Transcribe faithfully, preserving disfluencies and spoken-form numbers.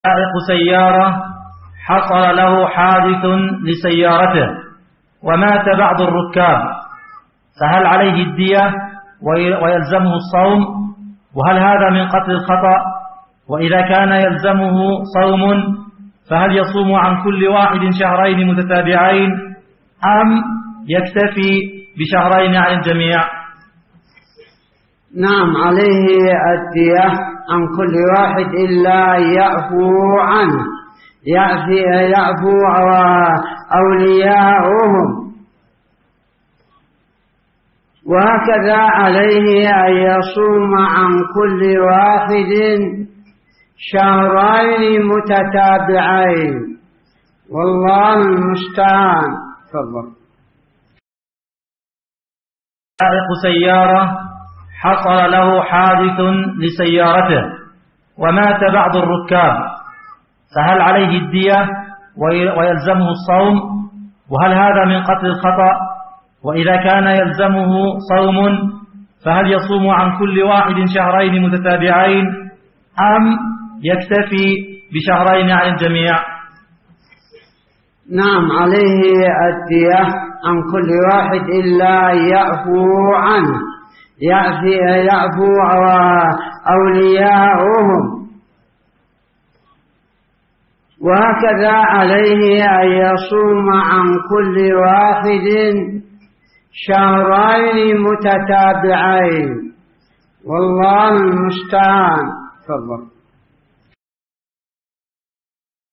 سائق سيارة حصل له حادث لسيارته ومات بعض الركاب، فهل عليه الدية ويلزمه الصوم؟ وهل هذا من قتل الخطأ؟ وإذا كان يلزمه صوم فهل يصوم عن كل واحد شهرين متتابعين أم يكتفي بشهرين عن الجميع؟ نعم، عليه الدية عن كل واحد إلا أن يعفو عنه، يعفي يعفو أولياؤهم، وهكذا عليه أن يصوم عن كل واحد شهرين متتابعين، والله المستعان. تفضل. سائق سيارة حصل له حادث لسيارته ومات بعض الركاب، فهل عليه الدية ويلزمه الصوم؟ وهل هذا من قتل الخطأ؟ وإذا كان يلزمه صوم فهل يصوم عن كل واحد شهرين متتابعين أم يكتفي بشهرين عن الجميع؟ نعم، عليه الدية عن كل واحد إلا أن يعفو عنه، يعفي يعفو أولياؤهم، وهكذا عليه أن يصوم عن كل واحد شهرين متتابعين، والله المستعان. تفضل.